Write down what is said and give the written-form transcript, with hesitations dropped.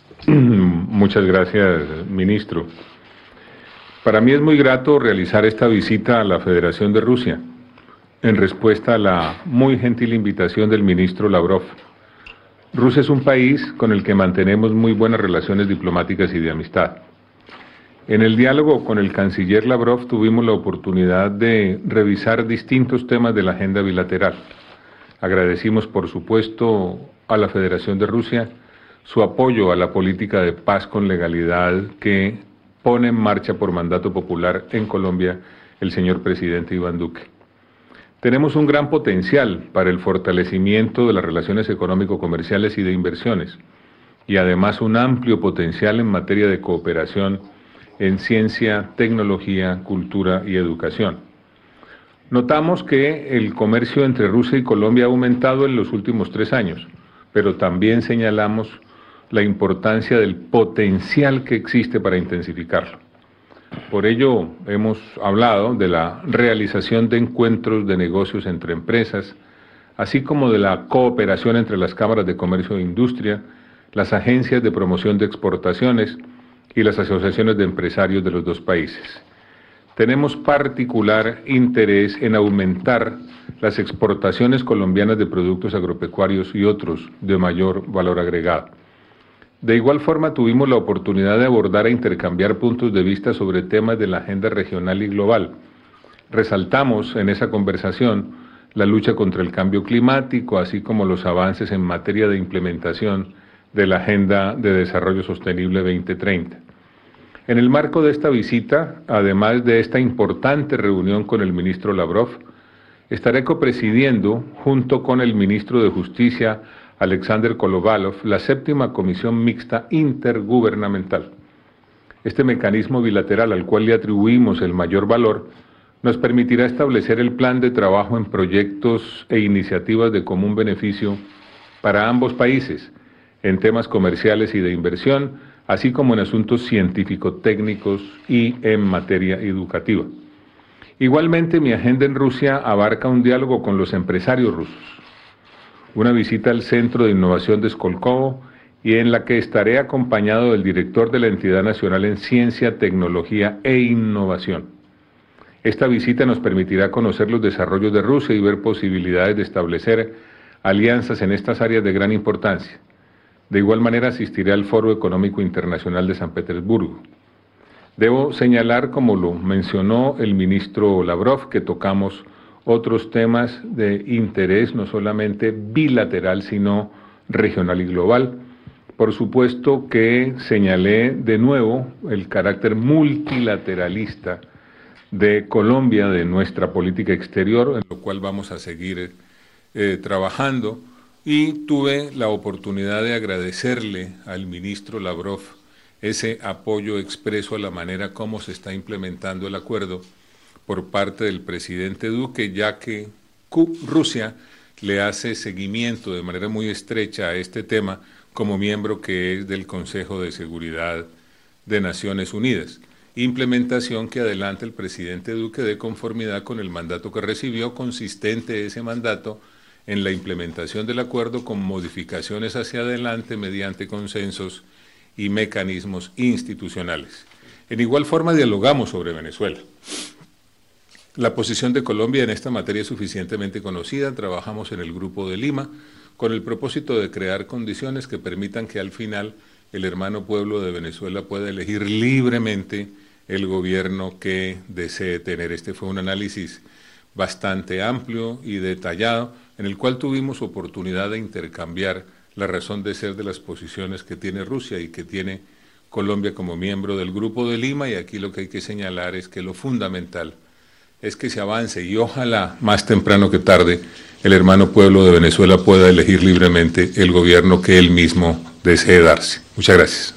Muchas gracias, ministro. Para mí es muy grato realizar esta visita a la Federación de Rusia, en respuesta a la muy gentil invitación del ministro Lavrov. Rusia es un país con el que mantenemos muy buenas relaciones diplomáticas y de amistad. En el diálogo con el canciller Lavrov tuvimos la oportunidad de revisar distintos temas de la agenda bilateral. Agradecimos, por supuesto, a la Federación de Rusia su apoyo a la política de paz con legalidad que pone en marcha por mandato popular en Colombia el señor presidente Iván Duque. Tenemos un gran potencial para el fortalecimiento de las relaciones económico-comerciales y de inversiones, y además un amplio potencial en materia de cooperación en ciencia, tecnología, cultura y educación. Notamos que el comercio entre Rusia y Colombia ha aumentado en los últimos 3 años, pero también señalamos la importancia del potencial que existe para intensificarlo. Por ello, hemos hablado de la realización de encuentros de negocios entre empresas, así como de la cooperación entre las cámaras de comercio e industria, las agencias de promoción de exportaciones y las asociaciones de empresarios de los dos países. Tenemos particular interés en aumentar las exportaciones colombianas de productos agropecuarios y otros de mayor valor agregado. De igual forma, tuvimos la oportunidad de abordar e intercambiar puntos de vista sobre temas de la agenda regional y global. Resaltamos en esa conversación la lucha contra el cambio climático, así como los avances en materia de implementación de la Agenda de Desarrollo Sostenible 2030. En el marco de esta visita, además de esta importante reunión con el ministro Lavrov, estaré copresidiendo, junto con el ministro de Justicia, Alexander Kolovalov, la 7ª Comisión Mixta Intergubernamental. Este mecanismo bilateral, al cual le atribuimos el mayor valor, nos permitirá establecer el plan de trabajo en proyectos e iniciativas de común beneficio para ambos países, en temas comerciales y de inversión, así como en asuntos científico-técnicos y en materia educativa. Igualmente, mi agenda en Rusia abarca un diálogo con los empresarios rusos, una visita al Centro de Innovación de Skolkovo y en la que estaré acompañado del director de la Entidad Nacional en Ciencia, Tecnología e Innovación. Esta visita nos permitirá conocer los desarrollos de Rusia y ver posibilidades de establecer alianzas en estas áreas de gran importancia. De igual manera asistiré al Foro Económico Internacional de San Petersburgo. Debo señalar, como lo mencionó el ministro Lavrov, que tocamos otros temas de interés no solamente bilateral, sino regional y global. Por supuesto que señalé de nuevo el carácter multilateralista de Colombia, de nuestra política exterior, en lo cual vamos a seguir trabajando. Y tuve la oportunidad de agradecerle al ministro Lavrov ese apoyo expreso a la manera como se está implementando el acuerdo por parte del presidente Duque, ya que Rusia le hace seguimiento de manera muy estrecha a este tema como miembro que es del Consejo de Seguridad de Naciones Unidas. Implementación que adelanta el presidente Duque de conformidad con el mandato que recibió, consistente ese mandato en la implementación del acuerdo con modificaciones hacia adelante mediante consensos y mecanismos institucionales. En igual forma dialogamos sobre Venezuela. La posición de Colombia en esta materia es suficientemente conocida. Trabajamos en el Grupo de Lima con el propósito de crear condiciones que permitan que al final el hermano pueblo de Venezuela pueda elegir libremente el gobierno que desee tener. Este fue un análisis bastante amplio y detallado, en el cual tuvimos oportunidad de intercambiar la razón de ser de las posiciones que tiene Rusia y que tiene Colombia como miembro del Grupo de Lima, y aquí lo que hay que señalar es que lo fundamental es que se avance y ojalá más temprano que tarde el hermano pueblo de Venezuela pueda elegir libremente el gobierno que él mismo desee darse. Muchas gracias.